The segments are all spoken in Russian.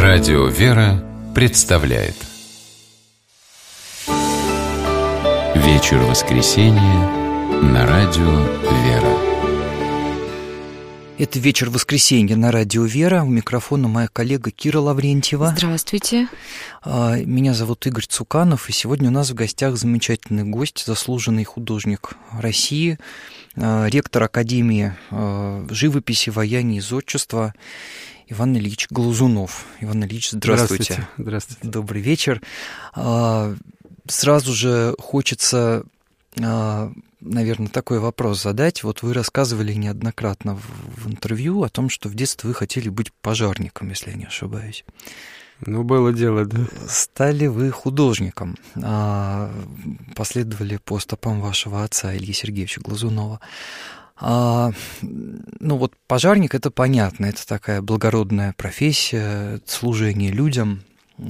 Радио «Вера» представляет Вечер воскресенья на Радио «Вера». Это «Вечер воскресенья» на Радио «Вера». У микрофона моя коллега Кира Лаврентьева. Здравствуйте. Меня зовут Игорь Цуканов, и сегодня у нас в гостях замечательный гость, заслуженный художник России, ректор Академии живописи, ваяния и зодчества Иван Ильич Глазунов. Иван Ильич, здравствуйте. Здравствуйте. Добрый вечер. Сразу же хочется, наверное, такой вопрос задать. Вот вы рассказывали неоднократно в интервью о том, что в детстве вы хотели быть пожарником, если я не ошибаюсь. Ну, было дело, да. Стали вы художником, последовали по стопам вашего отца Ильи Сергеевича Глазунова. Ну вот пожарник — это понятно, это такая благородная профессия, служение людям,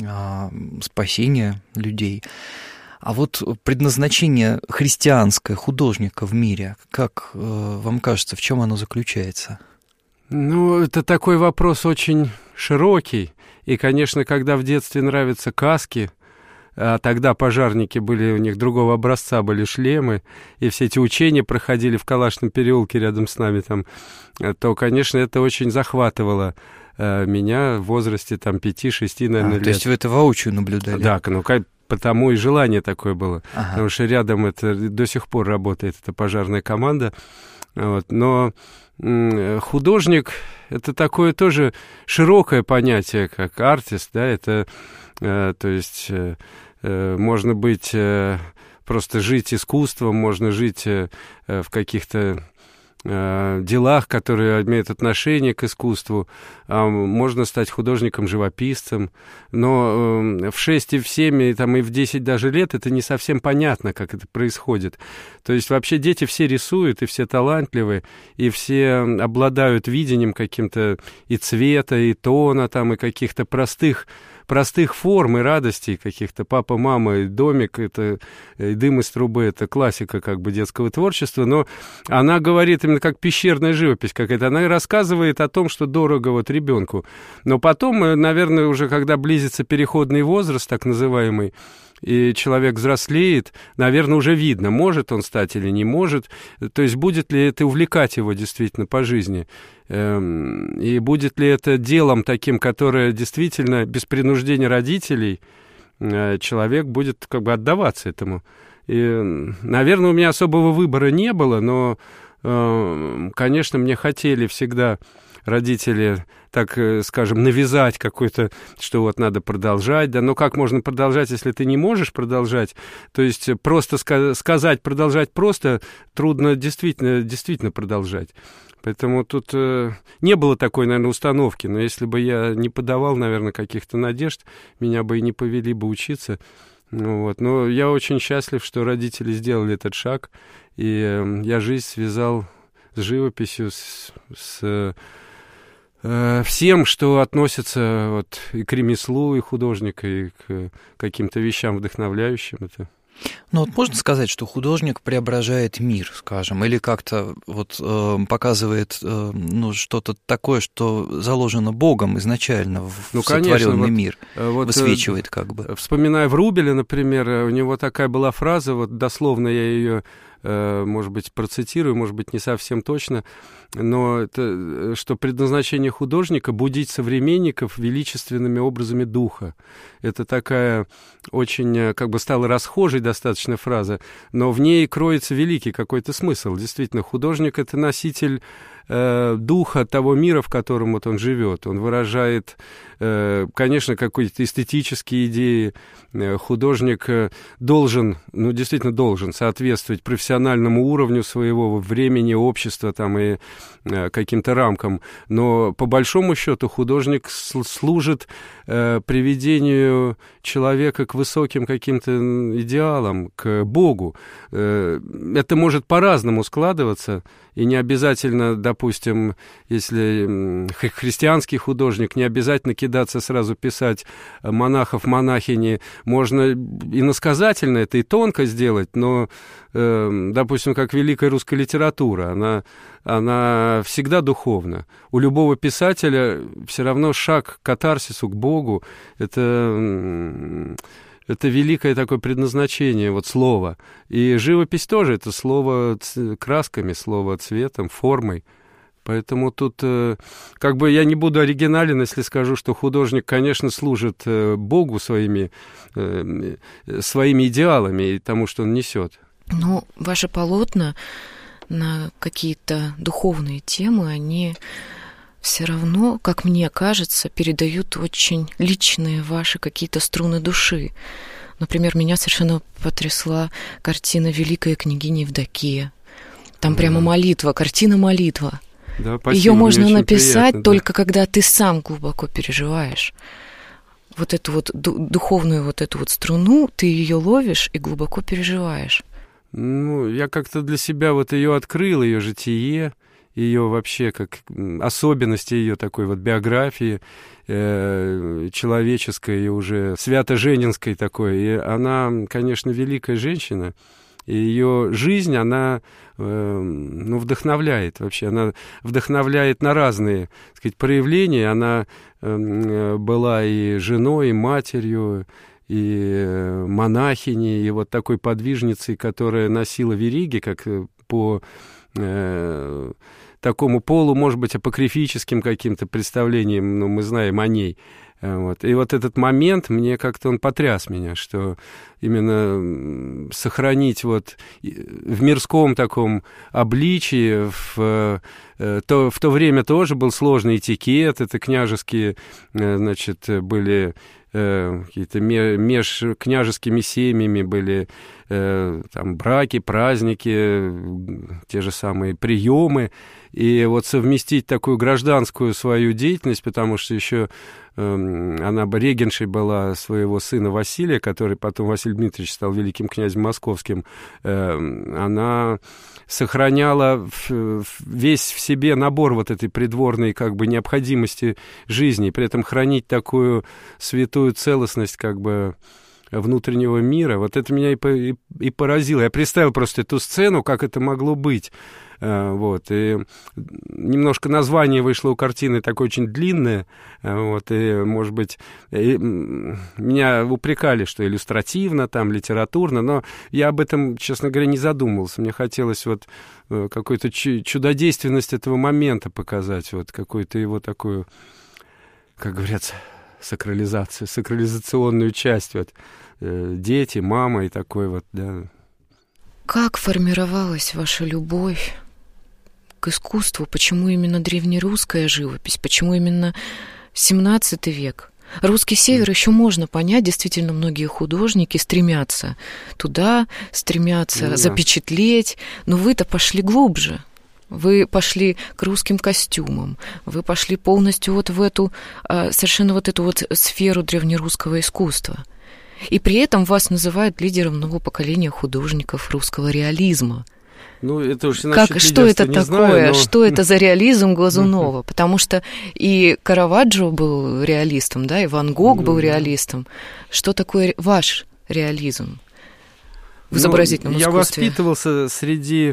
спасение людей. А вот предназначение христианское художника в мире, как вам кажется, в чем оно заключается? Ну, это такой вопрос очень широкий. И, конечно, когда в детстве нравятся каски, а тогда пожарники были, у них другого образца были шлемы, и все эти учения проходили в Калашном переулке рядом с нами там, то, конечно, это очень захватывало меня в возрасте там 5-6, наверное, лет. То есть вы это воочию наблюдали? Да, ну, потому и желание такое было. Ага. Потому что рядом это до сих пор работает, эта пожарная команда. Вот. Но художник — это такое тоже широкое понятие, как артист, да, это, то есть, можно быть, просто жить искусством, можно жить в каких-то делах, которые имеют отношение к искусству, можно стать художником-живописцем, но в 6, и в 7, и в 10 даже лет это не совсем понятно, как это происходит. То есть вообще дети все рисуют, и все талантливы, и все обладают видением каким-то и цвета, и тона, и каких-то простых форм и радостей каких-то. Папа, мама, и домик, это и дым из трубы, это классика как бы детского творчества, но она говорит именно как пещерная живопись какая-то, она рассказывает о том, что дорого вот ребенку. Но потом, наверное, уже когда близится переходный возраст, так называемый, и человек взрослеет, наверное, уже видно, может он стать или не может, то есть будет ли это увлекать его действительно по жизни, и будет ли это делом таким, которое действительно без принуждения родителей человек будет как бы отдаваться этому. И, наверное, у меня особого выбора не было, но, конечно, мне хотели всегда родители, так скажем, навязать какой-то, что вот надо продолжать, да, но как можно продолжать, если ты не можешь продолжать? То есть просто сказать продолжать просто трудно действительно продолжать. Поэтому тут не было такой, наверное, установки, но если бы я не подавал, наверное, каких-то надежд, меня бы и не повели бы учиться. Ну, вот. Но я очень счастлив, что родители сделали этот шаг, и я жизнь связал с живописью, с всем, что относится вот и к ремеслу, и художника, и к каким-то вещам вдохновляющим. Это... Ну вот можно сказать, что художник преображает мир, скажем, или как-то вот показывает что-то такое, что заложено Богом изначально в сотворенный мир, высвечивает как бы. Вспоминая Врубеля, например, у него такая была фраза, вот дословно я ее, может быть, процитирую, может быть, не совсем точно, но это, что предназначение художника — будить современников величественными образами духа. Это такая очень, как бы стала расхожей достаточно фраза, но в ней кроется великий какой-то смысл. Действительно, художник — это носитель духа того мира, в котором вот он живет. Он выражает, конечно, какие-то эстетические идеи. Художник действительно должен соответствовать профессиональному уровню своего времени, общества и каким-то рамкам. Но по большому счету художник служит приведению человека к высоким каким-то идеалам, к Богу. Это может по-разному складываться, и не обязательно, допустим, допустим, если христианский художник, не обязательно кидаться сразу писать монахов, монахини, можно иносказательно это и тонко сделать, но, допустим, как великая русская литература, она всегда духовна. У любого писателя все равно шаг к катарсису, к Богу, это великое такое предназначение, вот слово. И живопись тоже, это слово красками, слово цветом, формой. Поэтому тут как бы я не буду оригинален, если скажу, что художник, конечно, служит Богу своими идеалами и тому, что он несет. Но ваши полотна на какие-то духовные темы, они все равно, как мне кажется, передают очень личные ваши какие-то струны души. Например, меня совершенно потрясла картина «Великая княгиня Евдокия». Там прямо молитва, картина-молитва. Да, спасибо, ее можно написать приятно, только когда ты сам глубоко переживаешь. Вот эту вот духовную вот эту вот струну, ты ее ловишь и глубоко переживаешь. Ну, я как-то для себя вот ее открыл, ее житие, ее вообще как особенности ее такой вот биографии человеческой и уже свято-женинской такой. И она, конечно, великая женщина, и ее жизнь, она вдохновляет вообще. Она вдохновляет на разные, так сказать, проявления. Она была и женой, и матерью, и монахиней, и вот такой подвижницей, которая носила вериги, как по такому полу, может быть, апокрифическим каким-то представлением, мы знаем о ней. Вот. И вот этот момент, мне как-то он потряс меня, что именно сохранить вот в мирском таком обличии, в то время тоже был сложный этикет, это княжеские, значит, были какие-то меж княжескими семьями были там браки, праздники, те же самые приемы, и вот совместить такую гражданскую свою деятельность, потому что еще она бы регеншей была своего сына Василия, который потом Василий Дмитриевич стал великим князем московским, она сохраняла весь в себе набор вот этой придворной как бы необходимости жизни, при этом хранить такую святую целостность как бы внутреннего мира. Вот это меня и поразило. Я представил просто эту сцену, как это могло быть. Вот. И немножко название вышло у картины такое очень длинное. Вот. И, может быть, меня упрекали, что иллюстративно, там, литературно, но я об этом, честно говоря, не задумывался. Мне хотелось вот какую-то чудодейственность этого момента показать, вот какую-то его такую, как говорят, сакрализационную часть, вот, дети, мама и такой вот, да. Как формировалась ваша любовь к искусству? Почему именно древнерусская живопись? Почему именно XVII век? Русский север еще можно понять, действительно, многие художники стремятся туда, стремятся запечатлеть, но вы-то пошли глубже. Вы пошли к русским костюмам, вы пошли полностью вот в эту, совершенно вот эту вот сферу древнерусского искусства. И при этом вас называют лидером нового поколения художников русского реализма. Ну, это уж что это такое? Знаю, но... Что это за реализм Глазунова? Потому что и Караваджо был реалистом, да, и Ван Гог был реалистом. Что такое ваш реализм в изобразительном искусстве? Я воспитывался среди...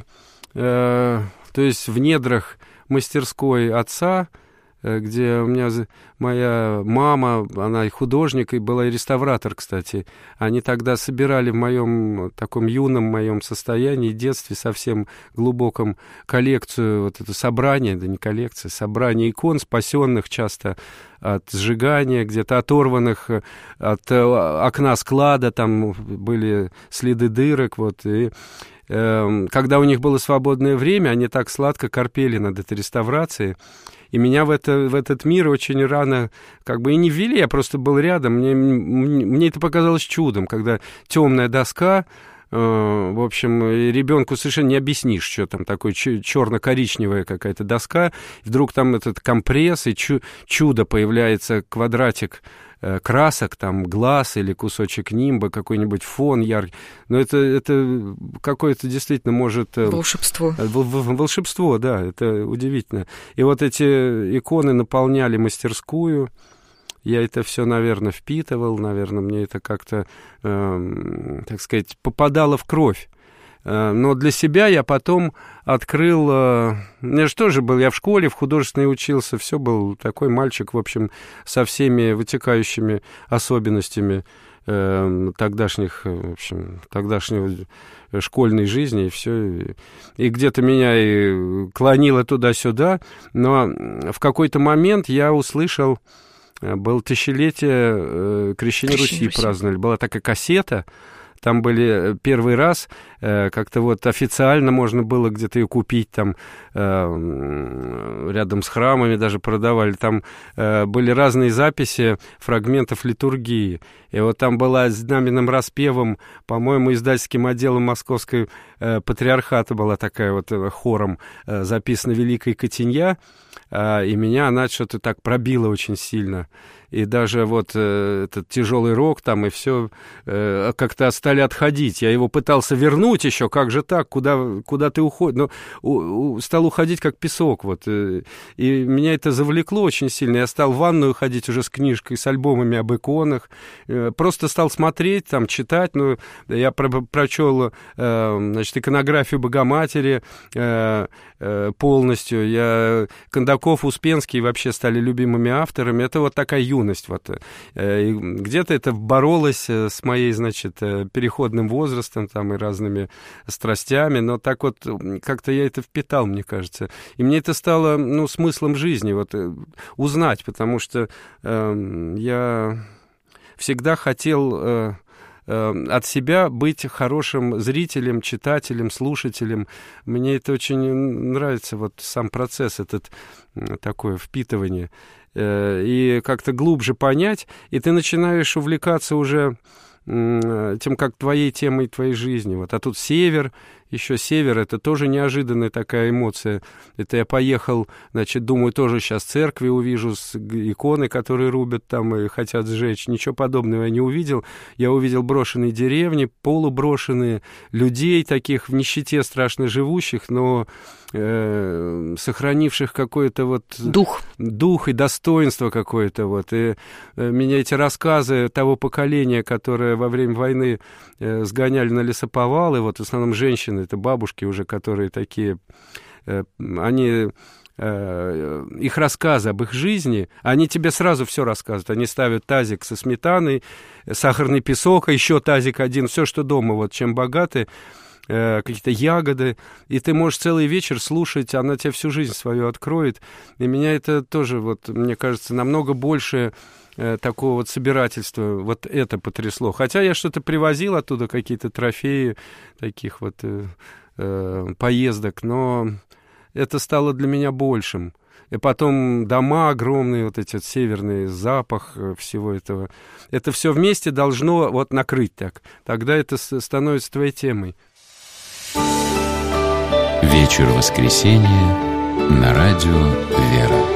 То есть в недрах мастерской отца, где у меня моя мама, она и художник, и была и реставратор, кстати. Они тогда собирали в моем таком юном моем состоянии, детстве, совсем глубоком коллекцию, вот это собрание, да не коллекция, собрание икон, спасенных часто от сжигания, где-то оторванных от окна склада, там были следы дырок, вот, и... Когда у них было свободное время, они так сладко корпели над этой реставрацией, и меня в этот мир очень рано как бы и не ввели, я просто был рядом, мне это показалось чудом, когда темная доска, в общем, ребенку совершенно не объяснишь, что там такое черно-коричневая какая-то доска, вдруг там этот компресс, и чудо появляется, квадратик красок, там глаз или кусочек нимба, какой-нибудь фон яркий. Но это какое-то действительно может... Волшебство. Волшебство, да, это удивительно. И вот эти иконы наполняли мастерскую. Я это все, наверное, впитывал, наверное, мне это как-то, так сказать, попадало в кровь. Но для себя я потом открыл... У меня же тоже был, я в школе, в художественной учился, все был такой мальчик, в общем, со всеми вытекающими особенностями тогдашней школьной жизни, и все. И где-то меня и клонило туда-сюда, но в какой-то момент я услышал, было тысячелетие Крещения Руси праздновали, была такая кассета. Там были первый раз, как-то вот официально можно было где-то ее купить, там рядом с храмами даже продавали. Там были разные записи фрагментов литургии. И вот там была знаменным распевом, по-моему, издательским отделом Московской патриархата была такая вот хором записана «Великая Катенья», и меня она что-то так пробила очень сильно. И даже вот этот тяжелый рок там, и все как-то стали отходить. Я его пытался вернуть еще, как же так, куда ты уходишь? Но стал уходить как песок. Вот. И меня это завлекло очень сильно. Я стал в ванную ходить уже с книжкой, с альбомами об иконах. Просто стал смотреть, там, читать. Ну, я прочел, значит, иконографию Богоматери полностью. Кондаков, Успенский вообще стали любимыми авторами. Это вот такая юность. Вот. Где-то это боролось с моей, значит, переходным возрастом там, и разными страстями, но так вот как-то я это впитал, мне кажется. И мне это стало, ну, смыслом жизни, вот, узнать, потому что я всегда хотел от себя быть хорошим зрителем, читателем, слушателем. Мне это очень нравится, вот сам процесс, этот такое впитывание. И как-то глубже понять, и ты начинаешь увлекаться уже тем, как твоей темой твоей жизни. Вот. А тут север, еще север, это тоже неожиданная такая эмоция. Это я поехал, значит, думаю, тоже сейчас церкви увижу, иконы, которые рубят там и хотят сжечь. Ничего подобного я не увидел. Я увидел брошенные деревни, полуброшенные, людей таких в нищете страшно живущих, но сохранивших какой-то вот... Дух и достоинство какое-то. Вот. И меня эти рассказы того поколения, которое во время войны сгоняли на лесоповалы, вот в основном женщины, это бабушки уже, которые такие, они... их рассказы об их жизни, они тебе сразу все рассказывают. Они ставят тазик со сметаной, сахарный песок, а еще тазик один, все, что дома, вот чем богаты, какие-то ягоды, и ты можешь целый вечер слушать, она тебе всю жизнь свою откроет. И меня это тоже, вот, мне кажется, намного больше такого вот собирательства, вот это потрясло. Хотя я что-то привозил оттуда, какие-то трофеи таких вот поездок, но это стало для меня большим. И потом дома огромные, вот эти вот северные, запах всего этого. Это все вместе должно вот накрыть так. Тогда это становится твоей темой. Вечер воскресенья на радио «Вера».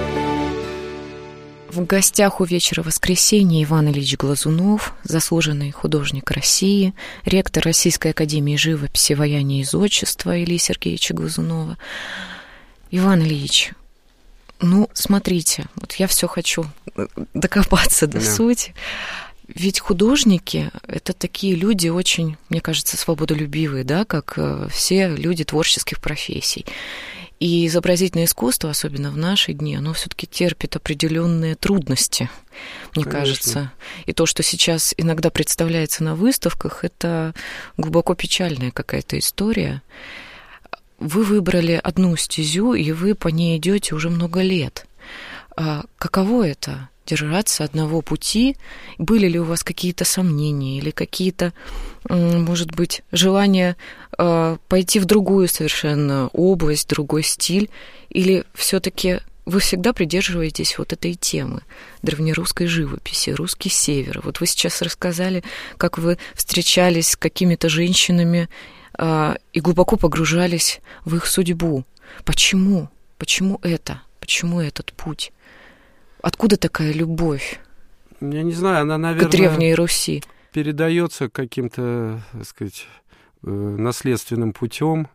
В гостях у «Вечера воскресенья» Иван Ильич Глазунов, заслуженный художник России, ректор Российской академии живописи, ваяния и зодчества Ильи Сергеевича Глазунова. Иван Ильич, ну, смотрите, вот я все хочу докопаться до сути. Ведь художники — это такие люди очень, мне кажется, свободолюбивые, да, как все люди творческих профессий. И изобразительное искусство, особенно в наши дни, оно все-таки терпит определенные трудности, мне кажется. И то, что сейчас иногда представляется на выставках, это глубоко печальная какая-то история. Вы выбрали одну стезю, и вы по ней идете уже много лет. Каково это? Держаться одного пути? Были ли у вас какие-то сомнения или какие-то, может быть, желания пойти в другую совершенно область, другой стиль? Или все-таки вы всегда придерживаетесь вот этой темы древнерусской живописи, русский север. Вот вы сейчас рассказали, как вы встречались с какими-то женщинами и глубоко погружались в их судьбу. Почему? Почему это? Почему этот путь? Откуда такая любовь? Я не знаю, она, наверное, к Древней Руси передается каким-то, так сказать, наследственным путем.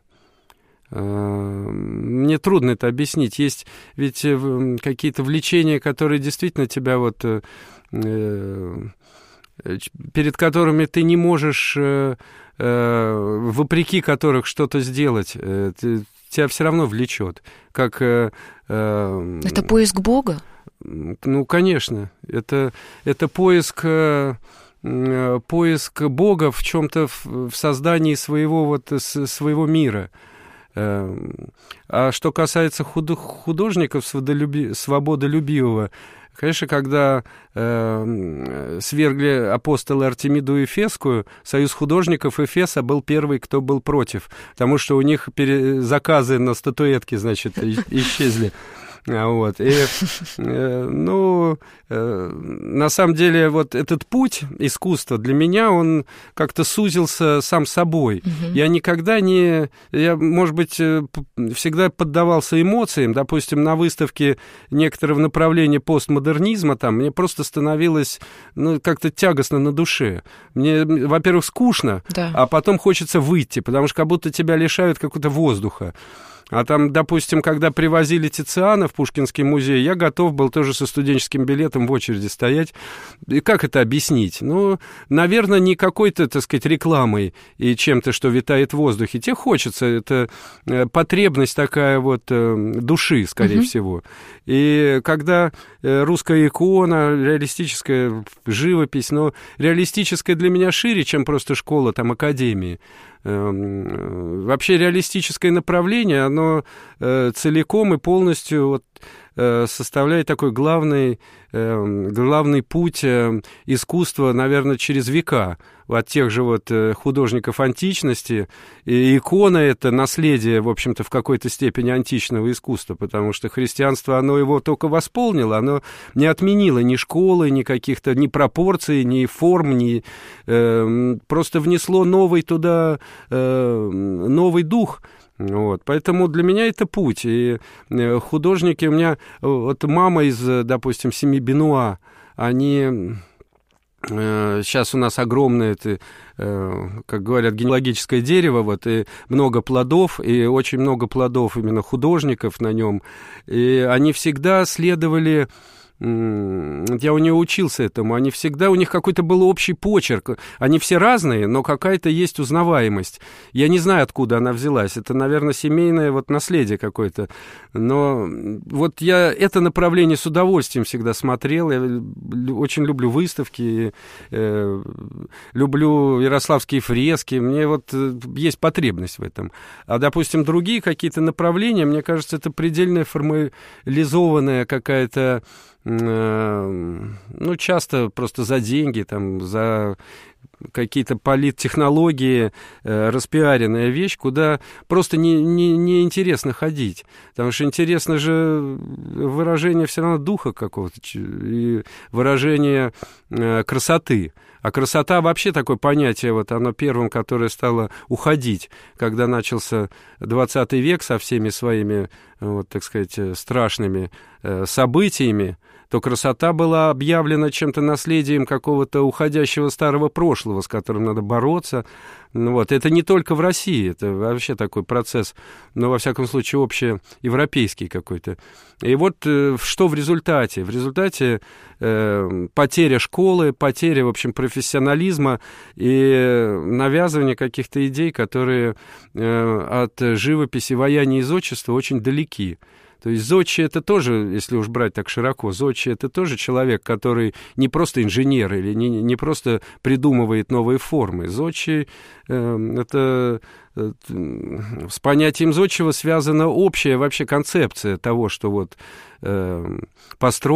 Мне трудно это объяснить. Есть ведь какие-то влечения, которые действительно тебя вот перед которыми ты не можешь, вопреки которых что-то сделать, тебя все равно влечет. Как это поиск Бога? Ну, конечно, это поиск Бога в чем-то, в создании своего мира. А что касается художников свободолюбивого, конечно, когда свергли апостола Артемиду Эфесскую, союз художников Эфеса был первый, кто был против, потому что у них заказы на статуэтки, значит, исчезли. Вот. И, на самом деле, вот этот путь искусства для меня, он как-то сузился сам собой. Я никогда не... Я, может быть, всегда поддавался эмоциям. Допустим, на выставке некоторого направления постмодернизма там мне просто становилось как-то тягостно на душе. Мне, во-первых, скучно, да. А потом хочется выйти, потому что как будто тебя лишают какого-то воздуха. А там, допустим, когда привозили Тициана в Пушкинский музей, я готов был тоже со студенческим билетом в очереди стоять. И как это объяснить? Ну, наверное, не какой-то, так сказать, рекламой и чем-то, что витает в воздухе. Тебе хочется, это потребность такая вот души, скорее всего. И когда русская икона, реалистическая живопись, но реалистическая для меня шире, чем просто школа, там, академии. Вообще реалистическое направление, оно целиком и полностью вот, составляет такой главный путь искусства, наверное, через века. От тех же вот художников античности. И икона — это наследие, в общем-то, в какой-то степени античного искусства, потому что христианство, оно его только восполнило, оно не отменило ни школы, ни каких-то, ни пропорций, ни форм, просто внесло новый туда, новый дух. Вот, поэтому для меня это путь. И художники, у меня вот мама из, допустим, семьи Бенуа, они... Сейчас у нас огромное, как говорят, генеалогическое дерево, вот, и много плодов, и очень много плодов именно художников на нем. И они всегда следовали... Я у нее учился этому. Они всегда, у них какой-то был общий почерк. Они все разные, но какая-то есть узнаваемость. Я не знаю, откуда она взялась. Это, наверное, семейное вот наследие какое-то. Но вот я это направление с удовольствием всегда смотрел. Я очень люблю выставки, люблю ярославские фрески. Мне вот есть потребность в этом. А, допустим, другие какие-то направления, мне кажется, это предельно формализованная какая-то, часто просто за деньги, там, за какие-то политтехнологии распиаренная вещь, куда просто не интересно ходить. Потому что интересно же выражение все равно духа какого-то и выражение красоты. А красота вообще такое понятие, вот оно первым, которое стало уходить, когда начался 20 век со всеми своими, вот, так сказать, страшными событиями, то красота была объявлена чем-то наследием какого-то уходящего старого прошлого, с которым надо бороться. Вот. Это не только в России, это вообще такой процесс, но, во всяком случае, общеевропейский какой-то. И вот что в результате? В результате потеря школы, потеря, в общем, профессионализма и навязывание каких-то идей, которые от живописи, ваяния и зодчества очень далеки. То есть зодчий — это тоже, если уж брать так широко, зодчий — это тоже человек, который не просто инженер или не просто придумывает новые формы. Зодчий это с понятием зодчего связана общая вообще концепция того, что вот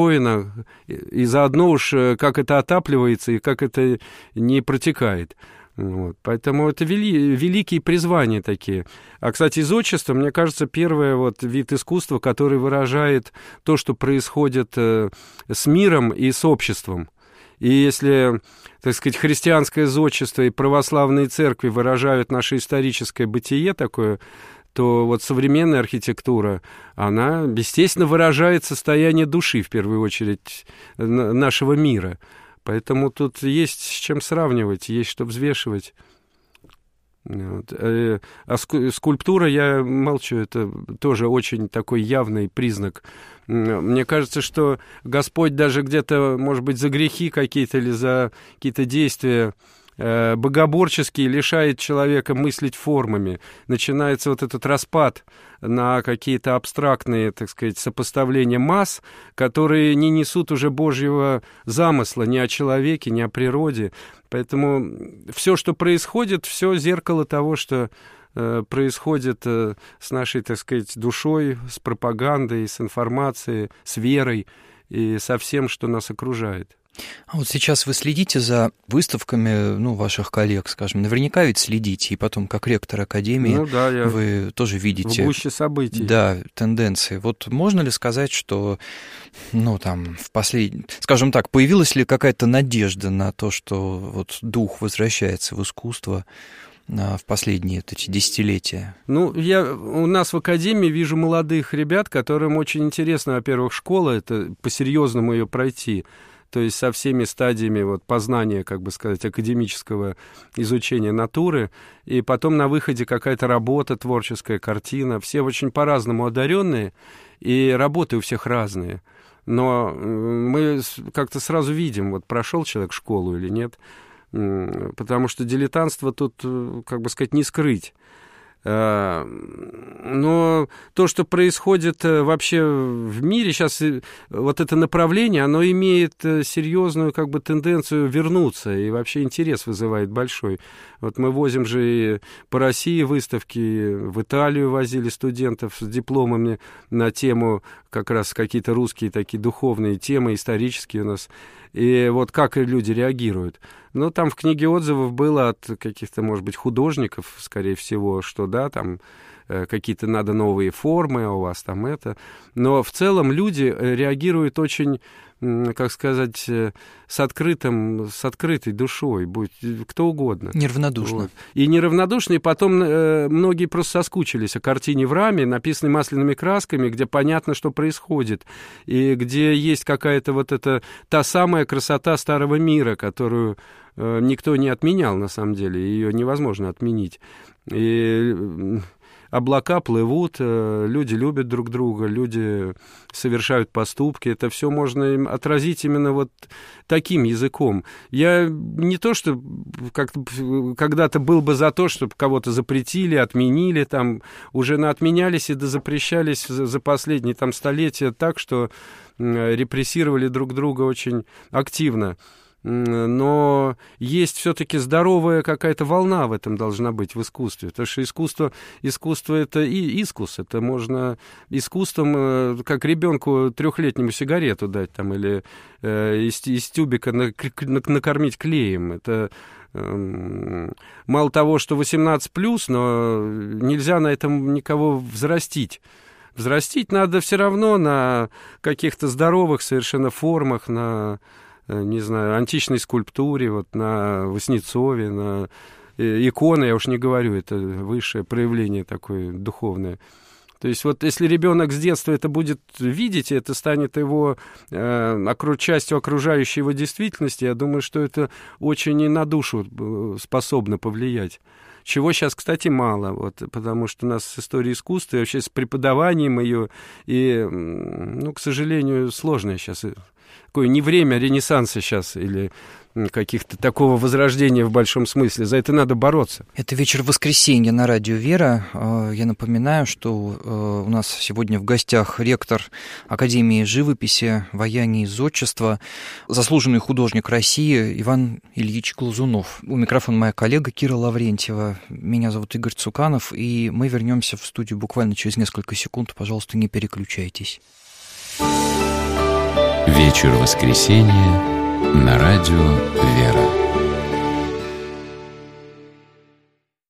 построено, и заодно уж как это отапливается и как это не протекает. Вот. Поэтому это великие призвания такие. А, кстати, зодчество, мне кажется, первый вот вид искусства, который выражает то, что происходит с миром и с обществом. И если, так сказать, христианское зодчество и православные церкви выражают наше историческое бытие такое, то вот современная архитектура, она, естественно, выражает состояние души, в первую очередь, нашего мира. Поэтому тут есть с чем сравнивать, есть что взвешивать. Вот. А скульптура, я молчу, это тоже очень такой явный признак. Мне кажется, что Господь даже где-то, может быть, за грехи какие-то или за какие-то действия богоборческий лишает человека мыслить формами. Начинается вот этот распад на какие-то абстрактные, так сказать, сопоставления масс, которые не несут уже Божьего замысла ни о человеке, ни о природе. Поэтому все, что происходит, все зеркало того, что происходит с нашей, так сказать, душой, с пропагандой, с информацией, с верой и со всем, что нас окружает. А вот сейчас вы следите за выставками, ваших коллег, скажем, наверняка ведь следите, и потом, как ректор академии, вы тоже видите... В гуще событий. Да, тенденции. Вот можно ли сказать, что, скажем так, появилась ли какая-то надежда на то, что вот дух возвращается в искусство в последние эти десятилетия? Я у нас в академии вижу молодых ребят, которым очень интересно, во-первых, школа, это по-серьезному ее пройти, то есть со всеми стадиями познания, как бы сказать, академического изучения натуры, и потом на выходе какая-то работа, творческая картина. Все очень по-разному одаренные, и работы у всех разные. Но мы как-то сразу видим, прошел человек школу или нет, потому что дилетантство тут, как бы сказать, не скрыть. Но то, что происходит вообще в мире сейчас, вот это направление, оно имеет серьезную как бы тенденцию вернуться, и вообще интерес вызывает большой. Вот мы возим же и по России выставки, в Италию возили студентов с дипломами на тему, как раз какие-то русские такие духовные темы, исторические у нас. И вот как люди реагируют. Там в книге отзывов было от каких-то, может быть, художников, скорее всего, что да, там какие-то надо новые формы, а у вас там это. Но в целом люди реагируют очень, как сказать, с открытой душой, будь кто угодно. Неравнодушно. И неравнодушно, и потом многие просто соскучились о картине в раме, написанной масляными красками, где понятно, что происходит, и где есть какая-то та самая красота старого мира, которую никто не отменял, на самом деле, ее невозможно отменить. И облака плывут, люди любят друг друга, люди совершают поступки. Это все можно отразить именно таким языком. Я не то, что когда-то был бы за то, чтобы кого-то запретили, отменили, уже наотменялись и дозапрещались за последние столетия так, что репрессировали друг друга очень активно. Но есть все-таки здоровая какая-то волна в этом должна быть в искусстве, потому что искусство это и искус, это можно искусством, как ребенку 3-летнему сигарету дать или из тюбика накормить клеем. Это мало того, что 18+, но нельзя на этом никого взрастить. Взрастить надо все равно на каких-то здоровых совершенно формах, на античной скульптуре, на Васнецове, на иконы, я уж не говорю, это высшее проявление такое духовное. То есть если ребенок с детства это будет видеть, и это станет его частью окружающей его действительности, я думаю, что это очень и на душу способно повлиять. Чего сейчас, кстати, мало, потому что у нас с историей искусства и вообще с преподаванием ее, и, к сожалению, сложное сейчас. Такое не время Ренессанса сейчас или каких-то такого возрождения в большом смысле. За это надо бороться. Это вечер воскресенья на радио «Вера». Я напоминаю, что у нас сегодня в гостях ректор Академии живописи, ваяния и зодчества, заслуженный художник России Иван Ильич Глазунов. У микрофона моя коллега Кира Лаврентьева. Меня зовут Игорь Цуканов, и мы вернемся в студию буквально через несколько секунд. Пожалуйста, не переключайтесь. Вечер воскресенья на радио